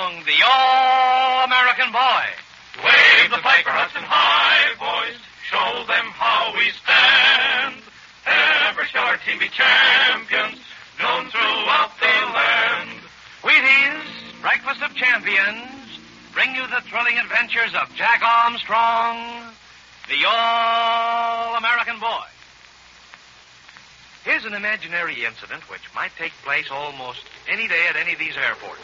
Armstrong, the All-American Boy. Wave the piper Hudson high, boys. Show them how we stand. Ever shall our team be champions, known throughout the land. Wheaties, Breakfast of Champions, bring you the thrilling adventures of Jack Armstrong, the All-American Boy. Here's an imaginary incident which might take place almost any day at any of these airports.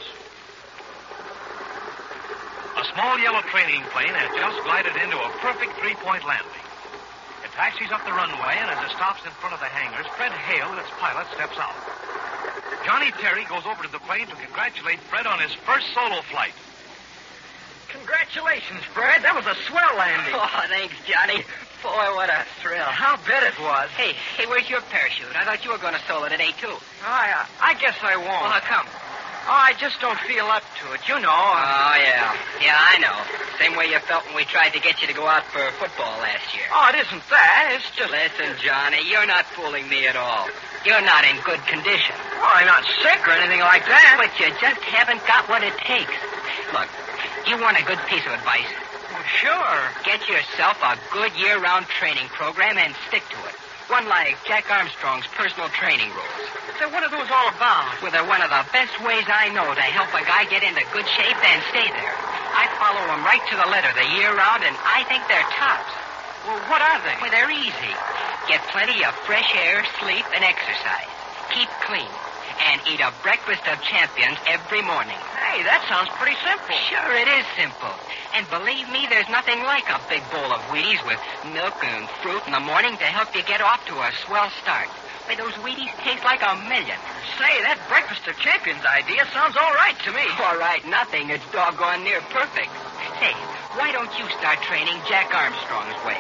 A small yellow training plane has just glided into a perfect three-point landing. It taxis up the runway, and as it stops in front of the hangars, Fred Hale, its pilot, steps out. Johnny Terry goes over to the plane to congratulate Fred on his first solo flight. Congratulations, Fred. That was a swell landing. Oh, thanks, Johnny. Boy, what a thrill. I'll bet it was. Hey, where's your parachute? I thought you were going to solo today, too. I guess I won't. Well, how come? Oh, I just don't feel up to it. You know. Oh, yeah. Yeah, I know. Same way you felt when we tried to get you to go out for football last year. Oh, it isn't that. It's just... Listen, Johnny, you're not fooling me at all. You're not in good condition. Well, I'm not sick or anything like that. But you just haven't got what it takes. Look, you want a good piece of advice? Well, sure. Get yourself a good year-round training program and stick to it. One like Jack Armstrong's personal training rules. So what are those all about? Well, they're one of the best ways I know to help a guy get into good shape and stay there. I follow them right to the letter the year round, and I think they're tops. Well, what are they? Well, they're easy. Get plenty of fresh air, sleep, and exercise. Keep clean. And eat a breakfast of champions every morning. Hey, that sounds pretty simple. Sure, it is simple. And believe me, there's nothing like a big bowl of Wheaties with milk and fruit in the morning to help you get off to a swell start. Why, those Wheaties taste like a million. Say, that Breakfast of Champions idea sounds all right to me. All right, nothing. It's doggone near perfect. Say, why don't you start training Jack Armstrong's way?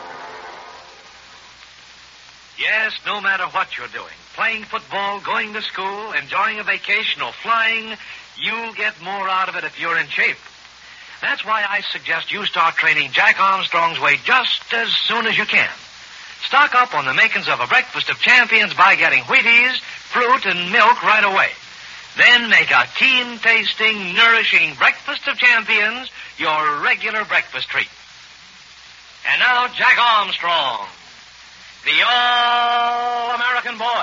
Yes, no matter what you're doing, playing football, going to school, enjoying a vacation, or flying, you'll get more out of it if you're in shape. That's why I suggest you start training Jack Armstrong's way just as soon as you can. Stock up on the makings of a Breakfast of Champions by getting Wheaties, fruit, and milk right away. Then make a keen-tasting, nourishing Breakfast of Champions your regular breakfast treat. And now, Jack Armstrong, the All-American Boy.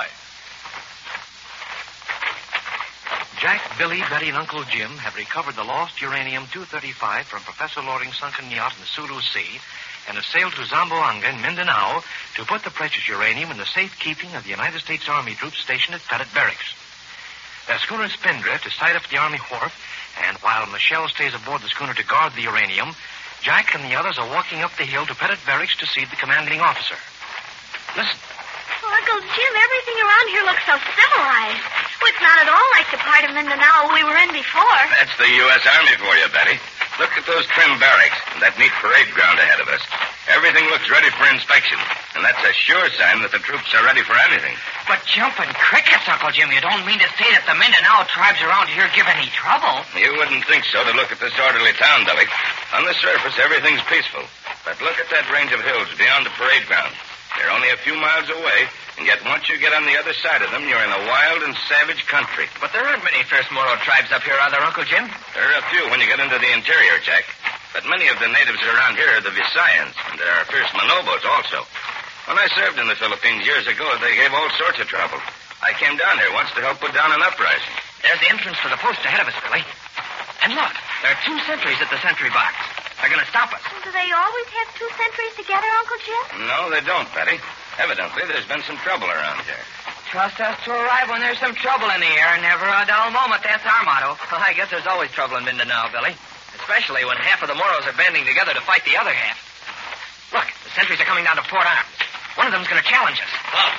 Jack, Billy, Betty, and Uncle Jim have recovered the lost uranium-235 from Professor Loring's sunken yacht in the Sulu Sea and have sailed to Zamboanga in Mindanao to put the precious uranium in the safekeeping of the United States Army troops stationed at Pettit Barracks. Their schooner Spindrift is tied up at the Army wharf, and while Michelle stays aboard the schooner to guard the uranium, Jack and the others are walking up the hill to Pettit Barracks to see the commanding officer. Listen. Oh, Uncle Jim, everything around here looks so civilized. Well, it's not at all like the part of Mindanao we were in before. That's the U.S. Army for you, Betty. Look at those trim barracks and that neat parade ground ahead of us. Everything looks ready for inspection, and that's a sure sign that the troops are ready for anything. But jumping crickets, Uncle Jim, you don't mean to say that the Mindanao tribes around here give any trouble? You wouldn't think so to look at this orderly town, Billy. On the surface, everything's peaceful. But look at that range of hills beyond the parade ground. They're only a few miles away, and yet once you get on the other side of them, you're in a wild and savage country. But there aren't many First Moro tribes up here, are there, Uncle Jim? There are a few when you get into the interior, Jack. But many of the natives around here are the Visayans, and there are First Manobos also. When I served in the Philippines years ago, they gave all sorts of trouble. I came down here once to help put down an uprising. There's the entrance to the post ahead of us, Billy. And look, there are 2 sentries at the sentry box. They're going to stop us. Do they always have 2 sentries together, Uncle Jim? No, they don't, Betty. Evidently, there's been some trouble around here. Trust us to arrive when there's some trouble in the air. Never a dull moment. That's our motto. Well, I guess there's always trouble in Mindanao, Billy. Especially when half of the Moros are banding together to fight the other half. Look, the sentries are coming down to Port Arms. One of them's going to challenge us. Oh,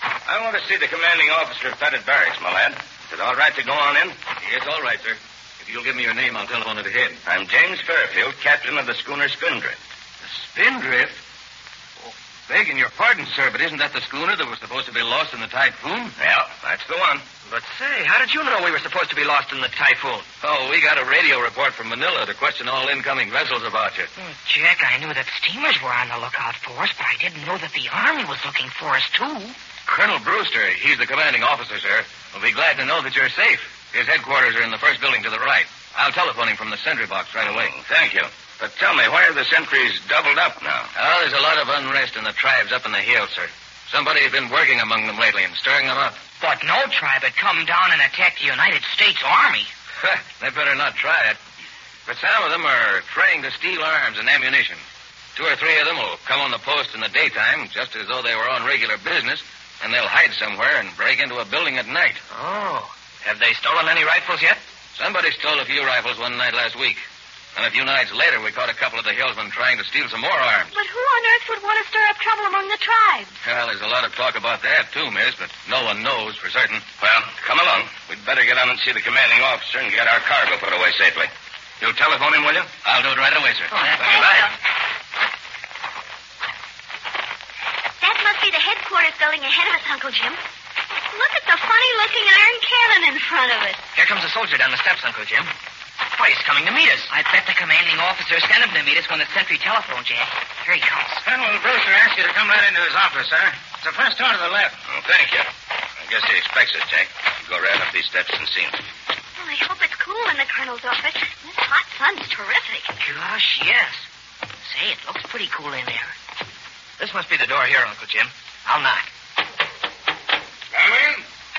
I want to see the commanding officer of Pettit Barracks, my lad. Is it all right to go on in? Yes, all right, sir. If you'll give me your name, I'll telephone it ahead. I'm James Fairfield, captain of the schooner Spindrift. The Spindrift? Oh, begging your pardon, sir, but isn't that the schooner that was supposed to be lost in the typhoon? Yeah, that's the one. But say, how did you know we were supposed to be lost in the typhoon? Oh, we got a radio report from Manila to question all incoming vessels about you. Oh, Jack, I knew that steamers were on the lookout for us, but I didn't know that the Army was looking for us, too. Colonel Brewster, he's the commanding officer, sir, will be glad to know that you're safe. His headquarters are in the first building to the right. I'll telephone him from the sentry box right away. Thank you. But tell me, why are the sentries doubled up now? Oh, there's a lot of unrest in the tribes up in the hills, sir. Somebody's been working among them lately and stirring them up. But no tribe had come down and attacked the United States Army. They better not try it. But some of them are trained to steal arms and ammunition. 2 or 3 of them will come on the post in the daytime, just as though they were on regular business, and they'll hide somewhere and break into a building at night. Oh. Have they stolen any rifles yet? Somebody stole a few rifles one night last week. And a few nights later, we caught a couple of the hillsmen trying to steal some more arms. But who on earth would want to stir up trouble among the tribes? Well, there's a lot of talk about that, too, miss, but no one knows for certain. Well, come along. We'd better get on and see the commanding officer and get our cargo put away safely. You'll telephone him, will you? I'll do it right away, sir. Oh, that's right. That must be the headquarters building ahead of us, Uncle Jim. Look at the funny-looking iron cannon in front of it. Here comes a soldier down the steps, Uncle Jim. Why, he's coming to meet us. I bet the commanding officer sent him to meet us when the sentry telephoned, Jack. Here he comes. Colonel Brewster asked you to come right into his office, sir. It's the first door to the left. Oh, thank you. I guess he expects us, Jack. Go right up these steps and see him. Well, I hope it's cool in the colonel's office. This hot sun's terrific. Gosh, yes. Say, it looks pretty cool in there. This must be the door here, Uncle Jim. I'll knock. Come in.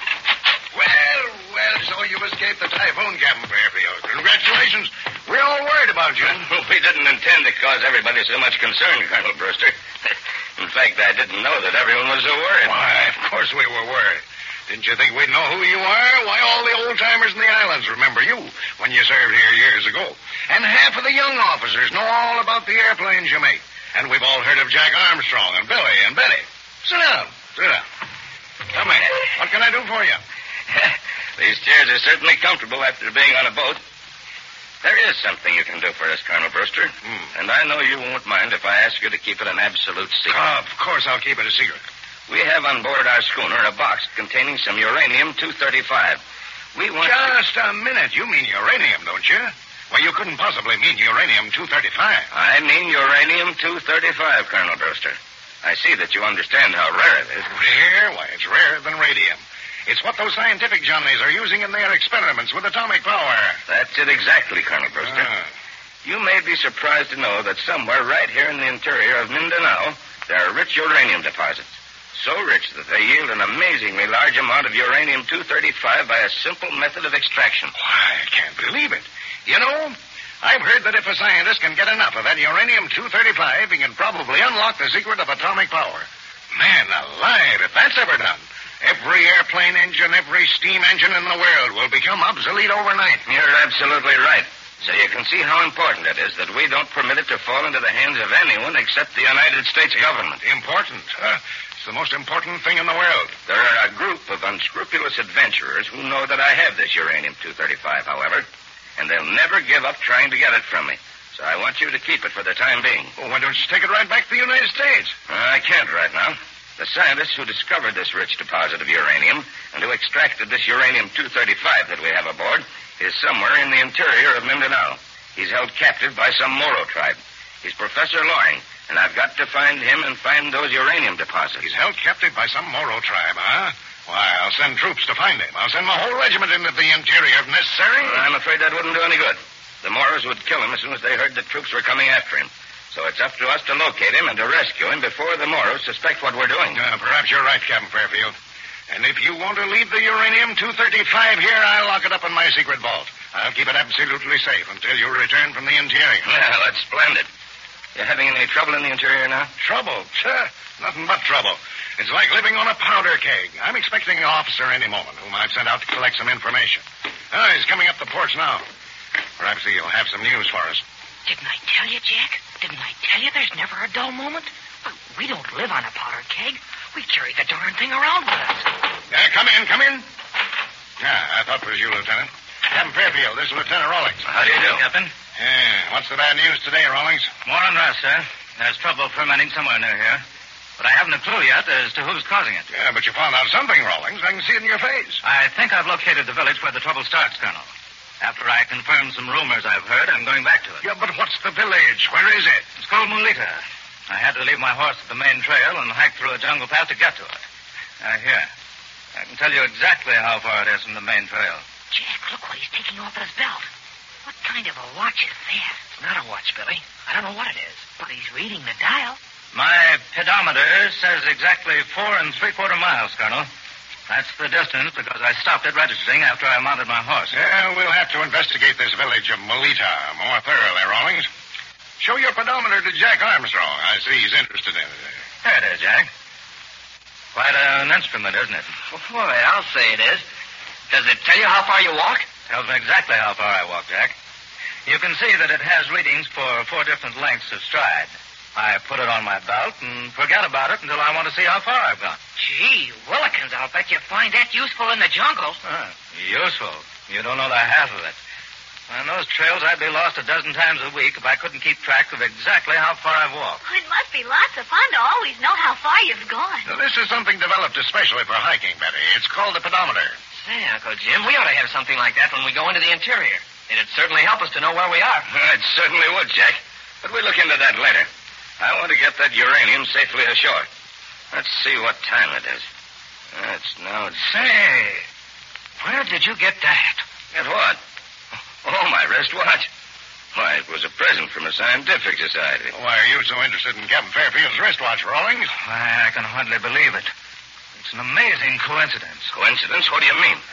Well, so you escaped the typhoon, Captain Fairfield. Congratulations. We're all worried about you. Well, we didn't intend to cause everybody so much concern, Colonel Brewster. In fact, I didn't know that everyone was so worried. Why, of course we were worried. Didn't you think we'd know who you are? Why, all the old-timers in the islands remember you when you served here years ago. And half of the young officers know all about the airplanes you make. And we've all heard of Jack Armstrong and Billy and Betty. Sit down. Come in. What can I do for you? These chairs are certainly comfortable after being on a boat. There is something you can do for us, Colonel Brewster. And I know you won't mind if I ask you to keep it an absolute secret. Of course I'll keep it a secret. We have on board our schooner a box containing some uranium-235. We want Just a minute. You mean uranium, don't you? Well, you couldn't possibly mean uranium-235. I mean uranium-235, Colonel Brewster. I see that you understand how rare it is. Rare? Why, it's rarer than radium. It's what those scientific Johnnies are using in their experiments with atomic power. That's it exactly, Colonel Brewster. You may be surprised to know that somewhere right here in the interior of Mindanao, there are rich uranium deposits. So rich that they yield an amazingly large amount of uranium-235 by a simple method of extraction. Why, I can't believe it. You know, I've heard that if a scientist can get enough of that uranium-235, he can probably unlock the secret of atomic power. Man alive, if that's ever done, every airplane engine, every steam engine in the world will become obsolete overnight. You're absolutely right. So you can see how important it is that we don't permit it to fall into the hands of anyone except the United States government. Important, huh? It's the most important thing in the world. There are a group of unscrupulous adventurers who know that I have this uranium-235, however, and they'll never give up trying to get it from me. So I want you to keep it for the time being. Well, why don't you take it right back to the United States? I can't right now. The scientist who discovered this rich deposit of uranium and who extracted this uranium-235 that we have aboard is somewhere in the interior of Mindanao. He's held captive by some Moro tribe. He's Professor Loring, and I've got to find him and find those uranium deposits. He's held captive by some Moro tribe, huh? Why, I'll send troops to find him. I'll send my whole regiment into the interior if necessary. I'm afraid that wouldn't do any good. The Moros would kill him as soon as they heard that troops were coming after him. So it's up to us to locate him and to rescue him before the Moros suspect what we're doing. Perhaps you're right, Captain Fairfield. And if you want to leave the uranium-235 here, I'll lock it up in my secret vault. I'll keep it absolutely safe until you return from the interior. Well, that's splendid. You having any trouble in the interior now? Trouble? Nothing but trouble. It's like living on a powder keg. I'm expecting an officer any moment whom I've sent out to collect some information. He's coming up the porch now. Perhaps he'll have some news for us. Didn't I tell you, Jack? Didn't I tell you there's never a dull moment? We don't live on a powder keg. We carry the darn thing around with us. Come in. I thought it was you, Lieutenant. Captain Fairfield, this is Lieutenant Rawlings. How do you do? Captain. What's the bad news today, Rawlings? More unrest, sir. There's trouble fermenting somewhere near here. But I haven't a clue yet as to who's causing it. Yeah, but you found out something, Rawlings. I can see it in your face. I think I've located the village where the trouble starts, Colonel. After I confirm some rumors I've heard, I'm going back to it. Yeah, but what's the village? Where is it? It's called Mulita. I had to leave my horse at the main trail and hike through a jungle path to get to it. Here. I can tell you exactly how far it is from the main trail. Jack, look what he's taking off at his belt. What kind of a watch is that? It's not a watch, Billy. I don't know what it is. But he's reading the dial. My pedometer says exactly 4 3/4 miles, Colonel. That's the distance because I stopped at registering after I mounted my horse. Yeah, we'll have to investigate this village of Melita more thoroughly, Rawlings. Show your pedometer to Jack Armstrong. I see he's interested in it. There it is, Jack. Quite an instrument, isn't it? Boy, I'll say it is. Does it tell you how far you walk? Tells me exactly how far I walk, Jack. You can see that it has readings for 4 different lengths of stride. I put it on my belt and forget about it until I want to see how far I've gone. Gee, Willikins, I'll bet you find that useful in the jungle. Useful. You don't know the half of it. On those trails, I'd be lost a dozen times a week if I couldn't keep track of exactly how far I've walked. Well, it must be lots of fun to always know how far you've gone. Now, this is something developed especially for hiking, Betty. It's called a pedometer. Say, Uncle Jim, we ought to have something like that when we go into the interior. It'd certainly help us to know where we are. It certainly would, Jack. But we'll look into that later. I want to get that uranium safely ashore. Let's see what time it is. It's now... Say, where did you get that? Get what? Oh, my wristwatch. Why, it was a present from a scientific society. Why are you so interested in Captain Fairfield's wristwatch, Rawlings? I can hardly believe it. It's an amazing coincidence. Coincidence? What do you mean?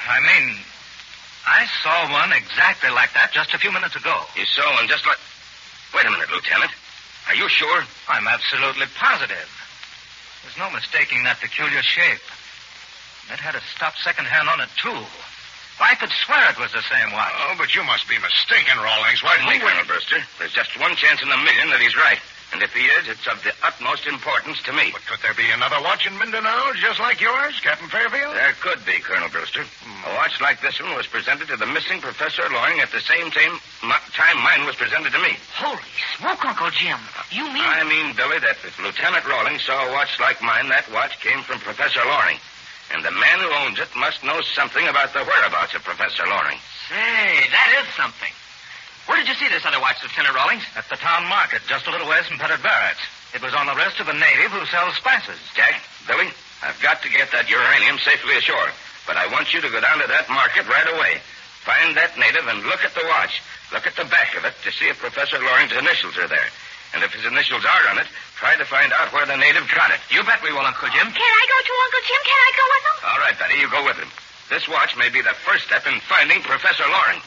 I saw one exactly like that just a few minutes ago. You saw one just like... Wait a minute, Lieutenant. Are you sure? I'm absolutely positive. There's no mistaking that peculiar shape. It had a stop second hand on it, too. I could swear it was the same watch. Oh, but you must be mistaken, Rawlings. Pardon me, Colonel Brewster. There's just one chance in a million that he's right. And if he is, it's of the utmost importance to me. But could there be another watch in Mindanao just like yours, Captain Fairfield? There could be, Colonel Brewster. A watch like this one was presented to the missing Professor Loring at the same time mine was presented to me. Holy smoke, Uncle Jim. You mean... I mean, Billy, that if Lieutenant Rawlings saw a watch like mine, that watch came from Professor Loring. And the man who owns it must know something about the whereabouts of Professor Loring. Say, that is something. Where did you see this other watch, Lieutenant Rawlings? At the town market, just a little ways from Pettit Barrett's. It was on the wrist of a native who sells spices. Jack, Billy, I've got to get that uranium safely ashore. But I want you to go down to that market right away. Find that native and look at the watch. Look at the back of it to see if Professor Loring's initials are there. And if his initials are on it, try to find out where the native got it. You bet we will, Uncle Jim. Can I go too, Uncle Jim? Can I go with him? All right, Betty, you go with him. This watch may be the first step in finding Professor Loring.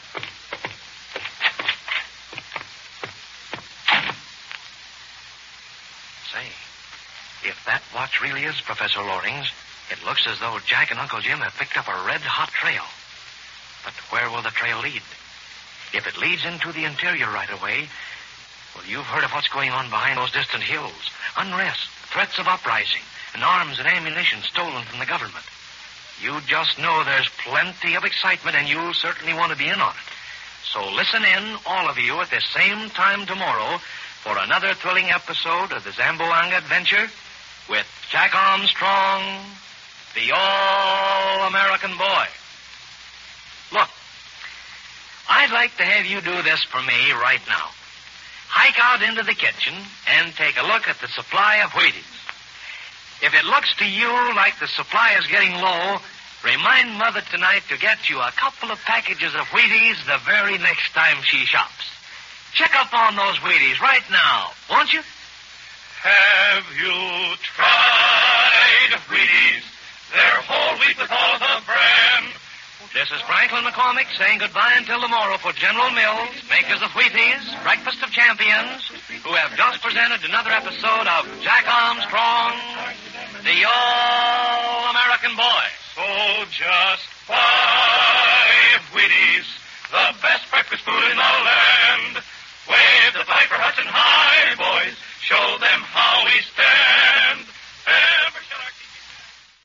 Say, if that watch really is Professor Loring's, it looks as though Jack and Uncle Jim have picked up a red-hot trail. But where will the trail lead? If it leads into the interior right away, well, you've heard of what's going on behind those distant hills. Unrest, threats of uprising, and arms and ammunition stolen from the government. You just know there's plenty of excitement, and you'll certainly want to be in on it. So listen in, all of you, at the same time tomorrow for another thrilling episode of the Zamboanga Adventure with Jack Armstrong, the All-American Boy. Look, I'd like to have you do this for me right now. Hike out into the kitchen and take a look at the supply of Wheaties. If it looks to you like the supply is getting low, remind Mother tonight to get you a couple of packages of Wheaties the very next time she shops. Check up on those Wheaties right now, won't you? Have you tried Wheaties? They're whole wheat with all the bran. This is Franklin McCormick saying goodbye until tomorrow for General Mills, makers of Wheaties, Breakfast of Champions, who have just presented another episode of Jack Armstrong, the All-American Boy. So just 5 Wheaties, the best breakfast food in the land.